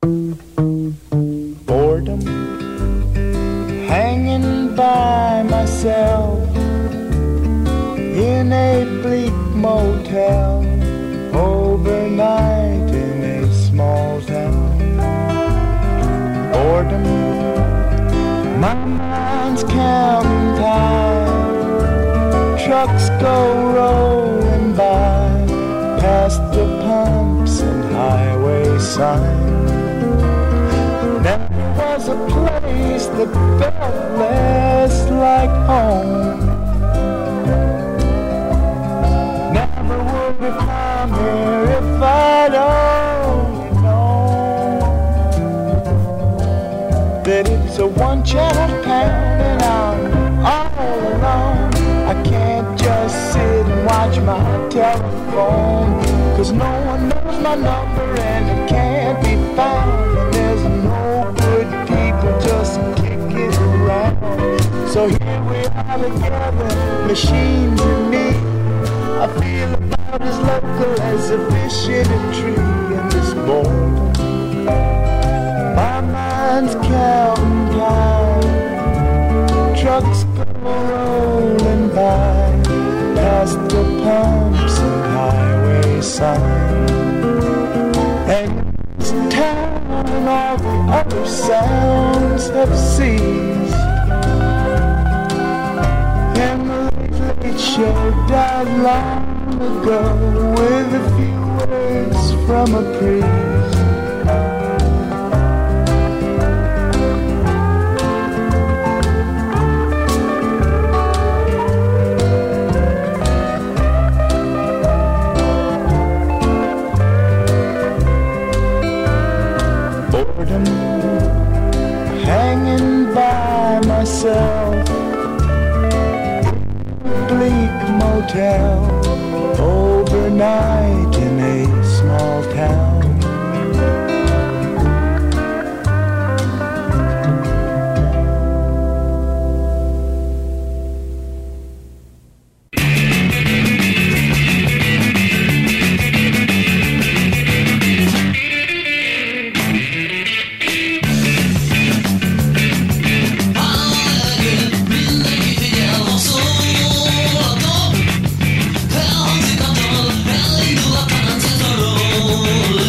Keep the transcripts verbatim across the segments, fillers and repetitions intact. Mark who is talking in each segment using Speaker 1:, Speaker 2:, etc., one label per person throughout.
Speaker 1: Boredom, hanging by myself in a bleak motel overnight in a small town. Boredom, my mind's counting time. Trucks go rolling by past the pumps and highway signs. There was a place that felt less like home. Never would have come here if I'd only known that it's a one-channel town and I'm all alone. I can't just sit and watch my telephone, 'cause no one knows my number and it can't be found. And there's no good people just kicking around. So here we are together, machines and me. I feel about as local as a fish in a tree. And this boredom, my mind's counting time. Trucks go rolling by past the pumps and highway signs. And this town and all the other sounds have ceased. And the late, late show died long ago with a few words from a priest. Boredom, hanging by myself, bleak motel overnight in a small town.
Speaker 2: Oh,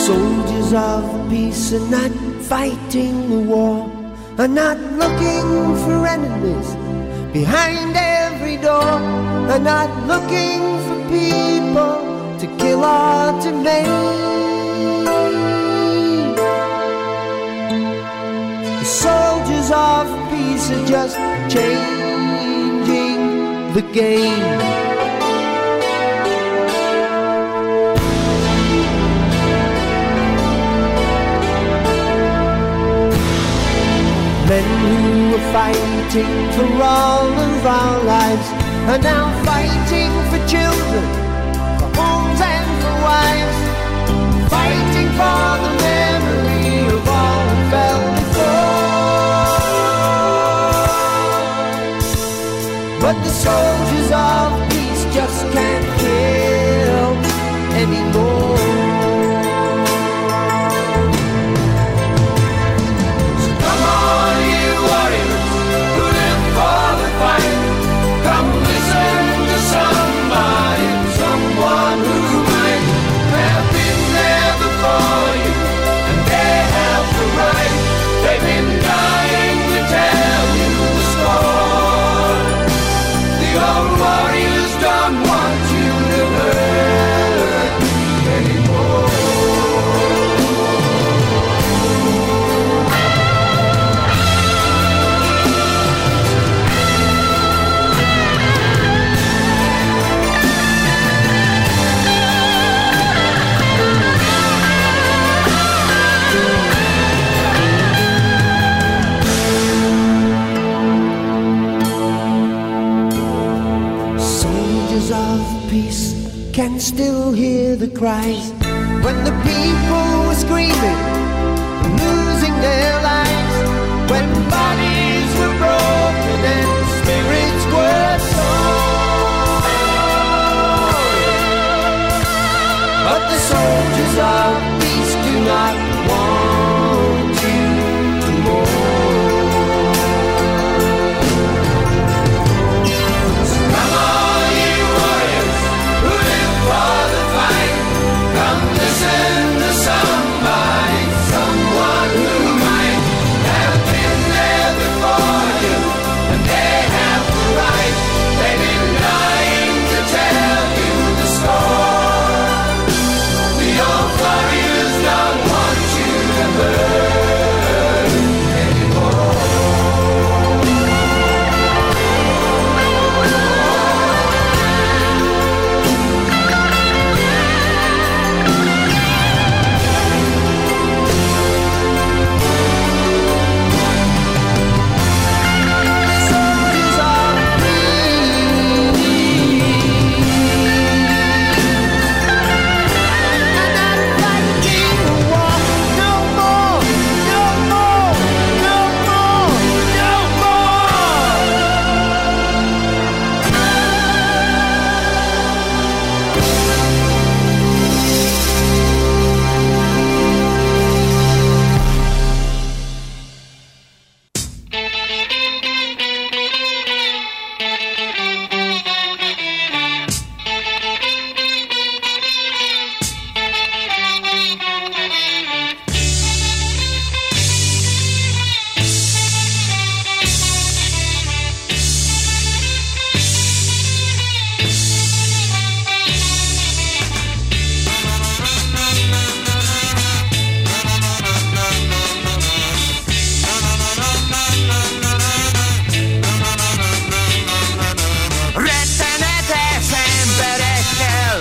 Speaker 2: Soldiers of peace are not fighting a war, are not looking for enemies behind every door, are not looking for people to kill or to maim. The soldiers of peace are just changing the game. Men who were fighting for all of our lives are now fighting for children, for homes and for wives, fighting for the memory of all who fell before. But the soldiers of peace just can't kill anymore.
Speaker 1: Come listen to somebody, someone who might have been there before you, and they have the right. They've been dying to tell you the story. The old warriors don't want you to hurt anymore.
Speaker 2: Can still hear the cries when the people were screaming, losing their lives, when bodies were broken and spirits were torn. But the soldiers of peace do not want you to mourn. So come on, you warriors who live for the fight, come listen to somebody, someone who might have been there before you, and they have the right. They've been dying to tell you the story. The old warriors don't want you to hurt anymore. Soldiers of peace are not fighting a war. No more, no more, no more, no more. Rettenetes emberekkel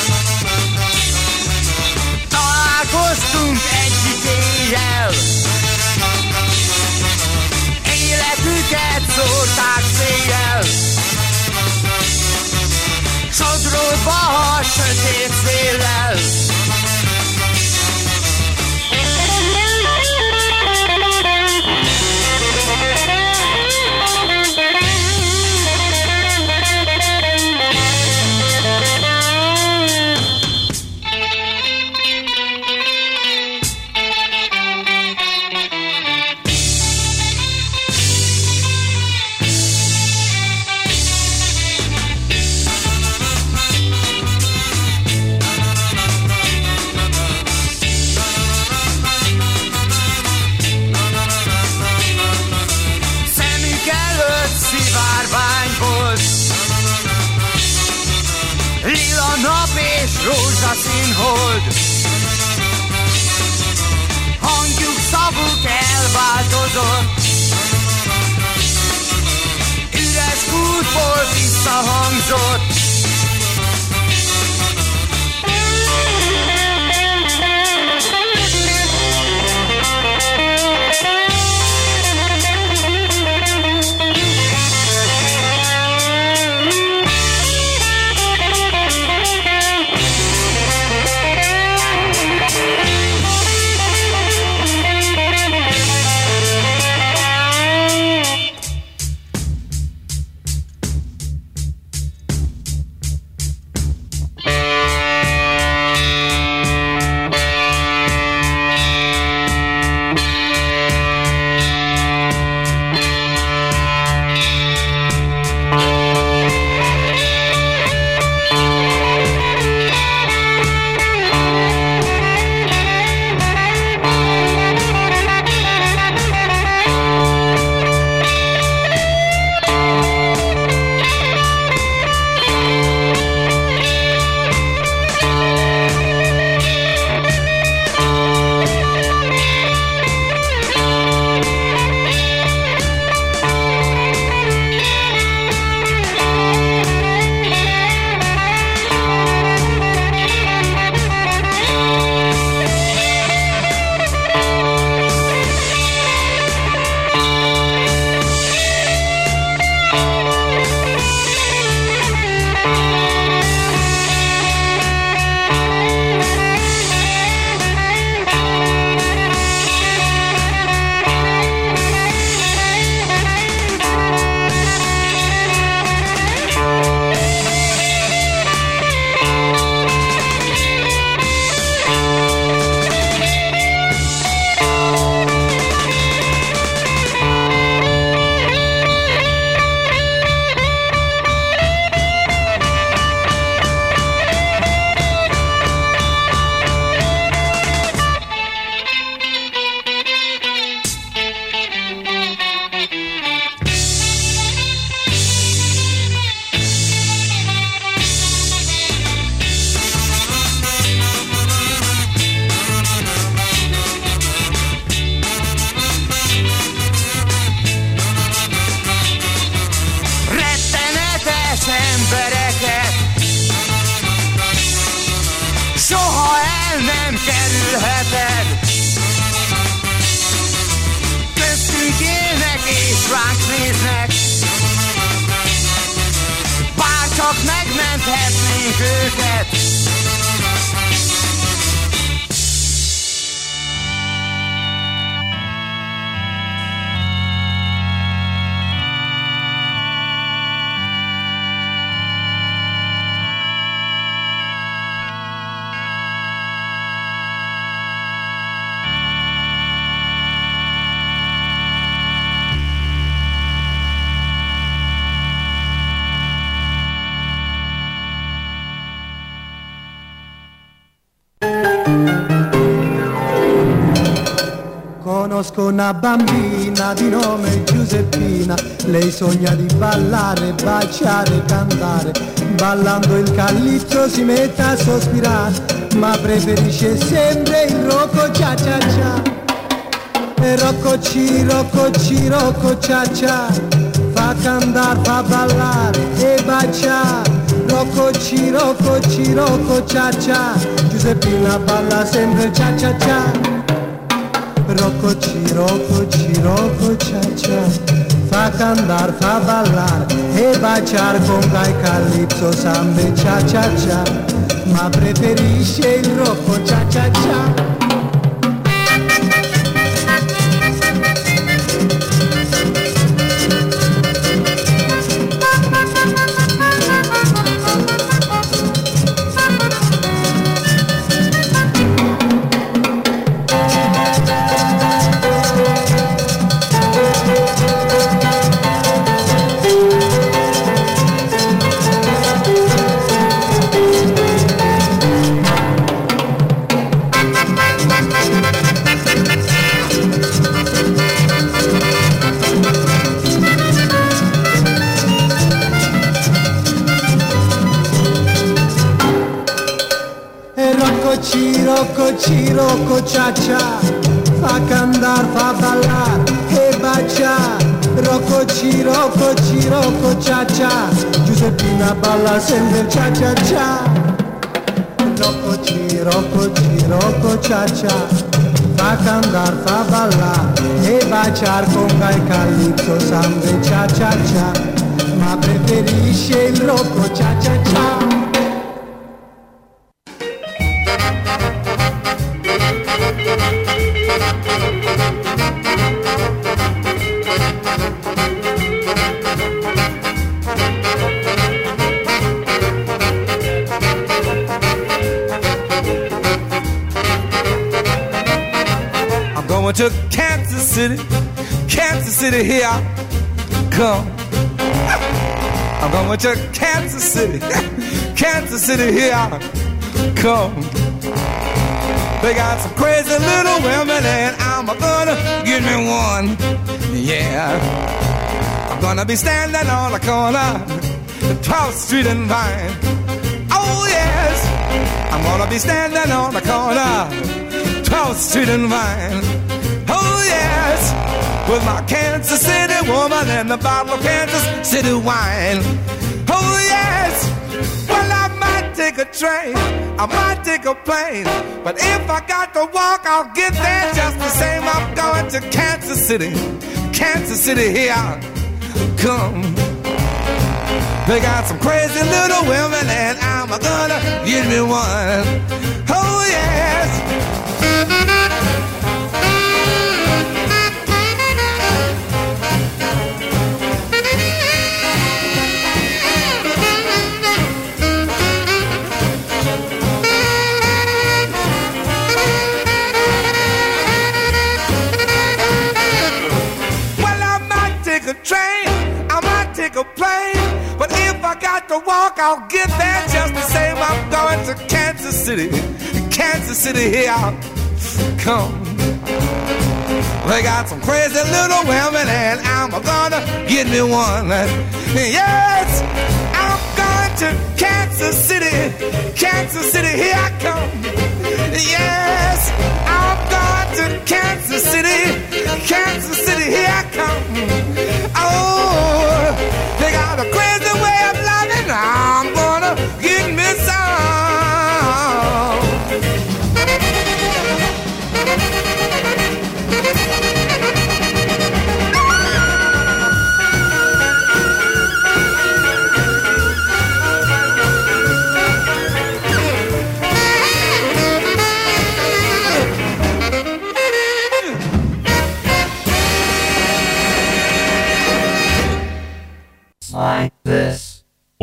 Speaker 2: találkoztunk egyik éjjel. Életüket szórták széjjel, sodródva a sötét széllel.
Speaker 3: rózsaszín hold. Hangjuk, szavuk elváltozott, üres kútból visszahangzott.
Speaker 4: Conosco una bambina di nome Giuseppina, lei sogna di ballare, baciare, cantare, ballando il calypso si mette a sospirare, ma preferisce sempre il rocco cia cia cia. E rocco ci, rocco ci, rocco cia cia, fa cantare, fa ballare e baciare. Rocco ci, rocco ci, rocco cia cia, Giuseppina balla sempre cia cia cia. Rocco ci, rocco ci, rocco cia cia, fa cantare, fa ballare e baciare con dai calypso sambe cia cia cia, ma preferisce il rocco cia cia cia.
Speaker 5: Bye.
Speaker 4: Rocco ci, rocco ci, rocco cia cia, fa candar, fa ballar e baciar. Rocco ci, rocco ci, rocco cia cia, Giuseppina balla sempre cia cia cia. Rocco ci, rocco ci, rocco cia cia, fa candar, fa ballar e baciar con gai calypso sempre cia cia cia, ma preferisce il rocco cia cia cia.
Speaker 3: To Kansas City, Kansas City, here I come. I'm going to Kansas City, Kansas City, here I come. They got some crazy little women and I'm gonna give me one. Yeah, I'm gonna be standing on the corner, twelfth Street and Vine. Oh yes, I'm gonna be standing on the corner, twelfth Street and Vine. Oh yes, with my Kansas City woman and a bottle of Kansas City wine. Oh yes, well I might take a train, I might take a plane, but if I got to walk, I'll get there just the same. I'm going to Kansas City, Kansas City, here I come. They got some crazy little women and I'm gonna give me one. Oh yes. A plane, but if I got to walk, I'll get there just the same. I'm going to Kansas City, Kansas City, here I come. They got some crazy little women and I'm gonna get me one. Yes, I'm going to Kansas City, Kansas City, here I come. Yes, I'm going to Kansas City, Kansas City, here I come. Oh, they got a crazy way of loving. I'm gonna get me some.
Speaker 2: Like this.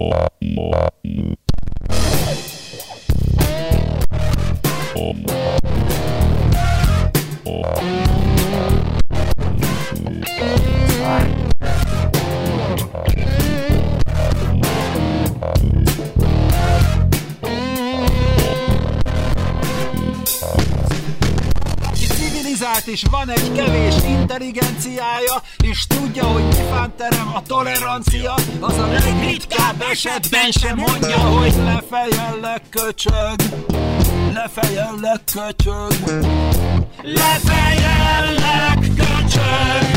Speaker 5: És van egy kevés intelligenciája, és tudja, hogy mifán terem a tolerancia, az a legritkább esetben sem mondja, hogy lefejellek köcsög, lefejellek köcsög, lefejellek köcsög.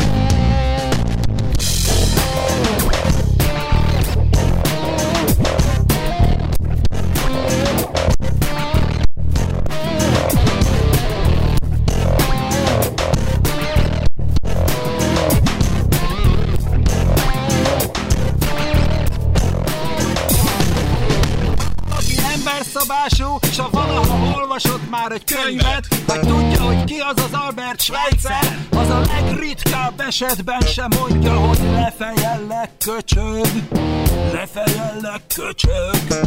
Speaker 5: Szabású, s ha valaha olvasott már egy könyvet, vagy tudja, hogy ki az az Albert Schweitzer, az a legritkább esetben sem mondja, hogy lefejellek köcsög, lefejellek köcsög,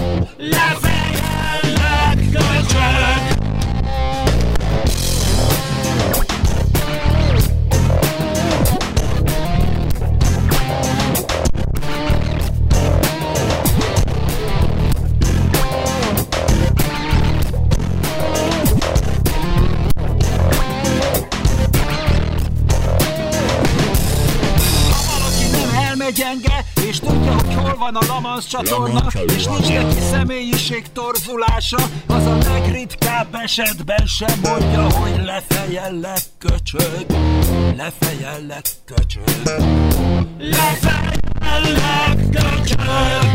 Speaker 5: lefejellek köcsög. Gyenge, és tudja, hogy hol van a Lamansz csatorna, és nincs neki személyiség torzulása. Az a legritkább esetben sem mondja, hogy lefejellek, köcsög. Lefejellek, köcsög. Lefejellek, köcsög.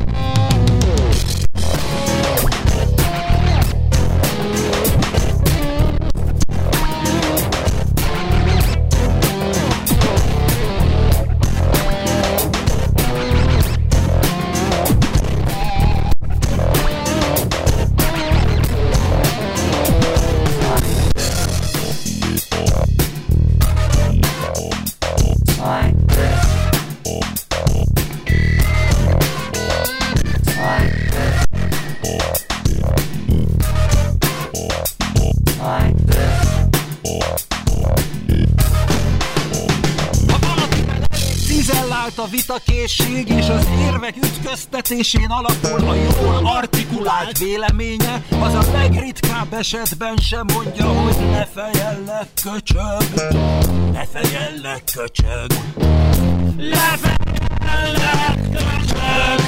Speaker 5: A vitakészség és az érvek ütköztetésén alapul a jól artikulált véleménye, az a legritkább esetben sem mondja, hogy ne fejellek, köcsög. Ne fejellek, köcsög. Lefejellek, köcsög.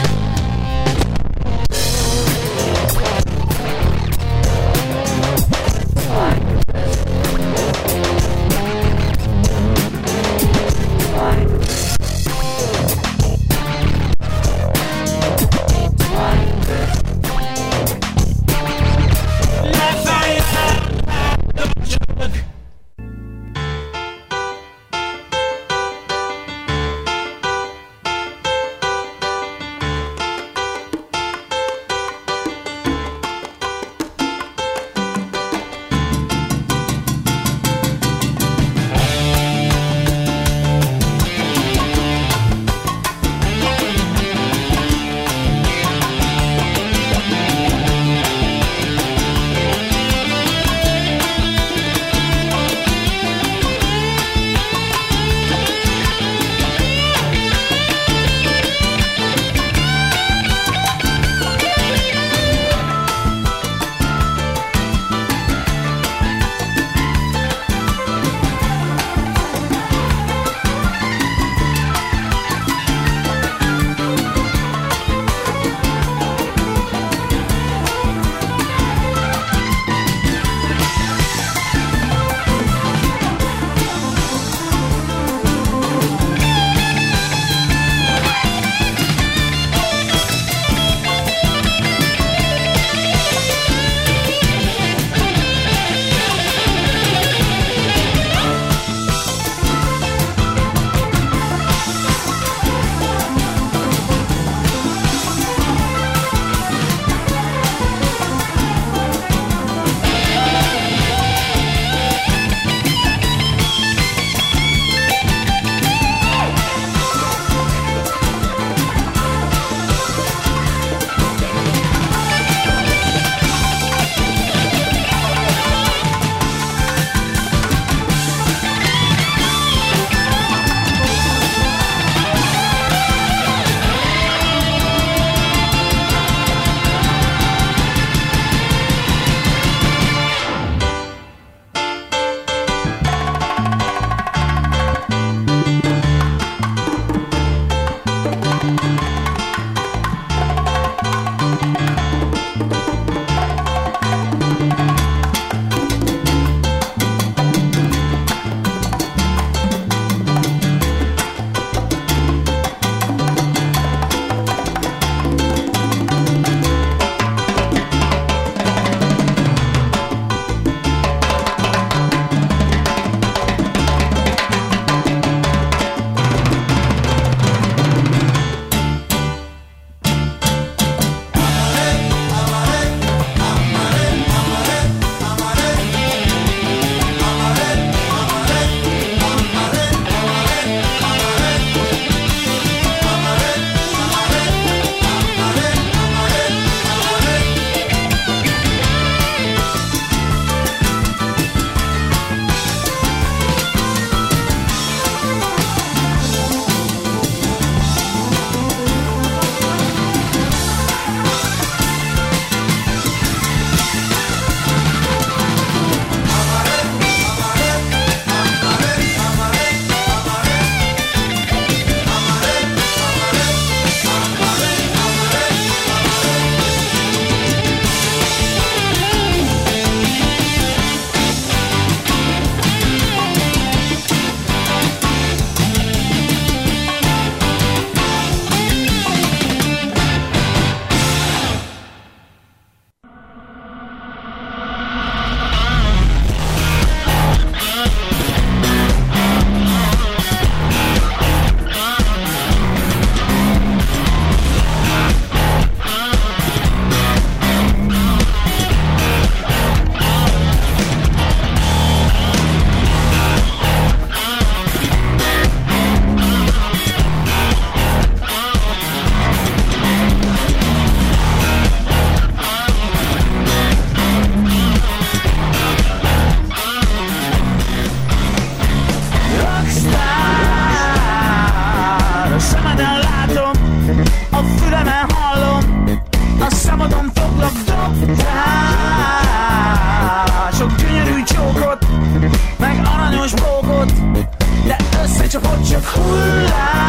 Speaker 1: csak ott csak hullám.